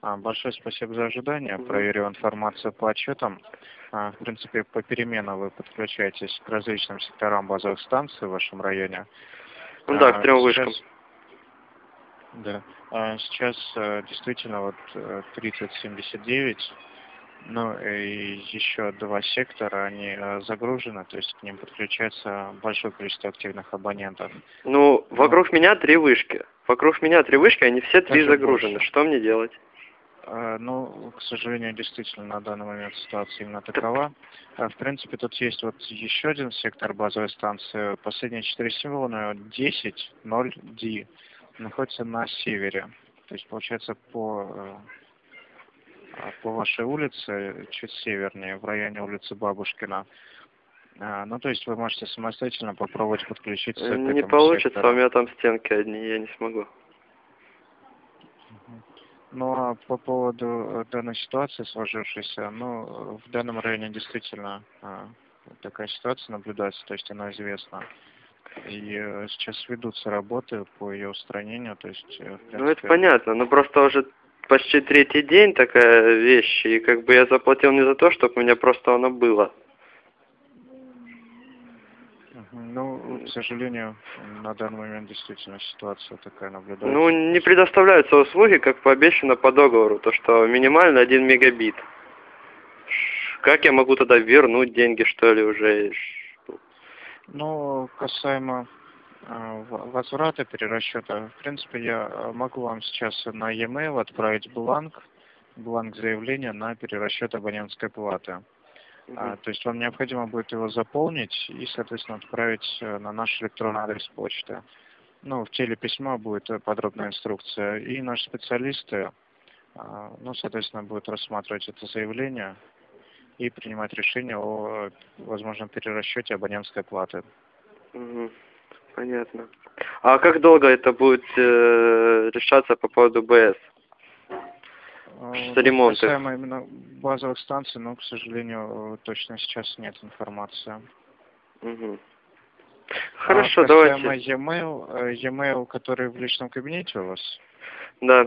Большое спасибо за ожидание. Проверю информацию по отчетам. В принципе, попеременно вы подключаетесь к различным секторам базовых станций в вашем районе. Ну да, к 3 вышкам. Да. Сейчас действительно вот 3079, ну и еще 2 сектора, они загружены, то есть к ним подключается большое количество активных абонентов. Ну, вокруг меня 3 вышки. Вокруг меня 3 вышки, они все 3 загружены. Больше. Что мне делать? Ну, к сожалению, действительно, на данный момент ситуация именно такова. В принципе, тут есть вот еще один сектор базовой станции. Последние 4 символа, 10.0D, находится на севере. То есть, получается, по вашей улице, чуть севернее, в районе улицы Бабушкина. Ну, то есть вы можете самостоятельно попробовать подключиться к этому Не получится, сектору. у меня там стенки одни, я не смогу. Ну, а по поводу данной ситуации сложившейся, ну, в данном районе действительно такая ситуация наблюдается, то есть она известна. И сейчас ведутся работы по ее устранению, то есть, в принципе... Ну, это понятно, но просто уже почти 3-й день такая вещь, и как бы я заплатил не за то, чтобы у меня просто оно было. Ну, к сожалению, на данный момент действительно ситуация такая наблюдается. Ну, не предоставляются услуги, как пообещано по договору, то что минимально 1 мегабит. Как я могу тогда вернуть деньги, что ли, уже? Ну, касаемо возврата, перерасчета, в принципе, я могу вам сейчас на e-mail отправить бланк заявления на перерасчет абонентской платы. То есть вам необходимо будет его заполнить и, соответственно, отправить на наш электронный адрес почты. Ну, в теле письма будет подробная инструкция, и наши специалисты, ну, соответственно, будут рассматривать это заявление и принимать решение о возможном перерасчете абонентской платы. Понятно. А как долго это будет решаться по поводу БС? Ремонт. Касаемо именно базовых станций, но, к сожалению, точно сейчас нет информации. Хорошо, касаемо давайте. e-mail, который в личном кабинете у вас? Да.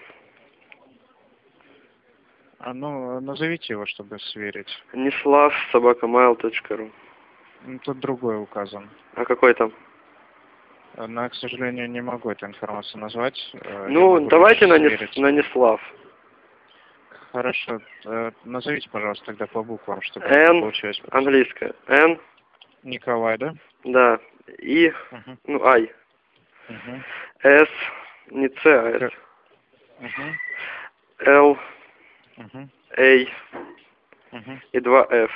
Ну, назовите его, чтобы сверить. Neslav@mail.ru. Тут другой указан. А какой там? Но, к сожалению, не могу эту информацию назвать. Ну, давайте на Neslav. Хорошо. Назовите, пожалуйста, тогда по буквам, чтобы N, получилось. английская. N. Николай, да? Да. И, ну, I. S, не C, а S. L, A и 2 F.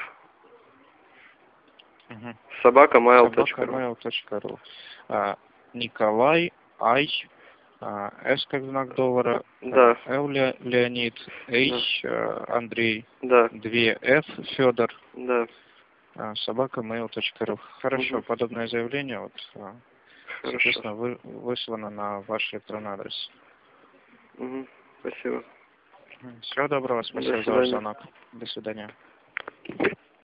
@mail.ru. Николай, I, S как знак доллара, да. L Леонид, H Андрей, да. 2 F Федор, да. @mail.ru. Хорошо, подобное заявление вот, соответственно, выслано на ваш электронный адрес. Спасибо. Всего доброго, спасибо за ваш звонок. До свидания.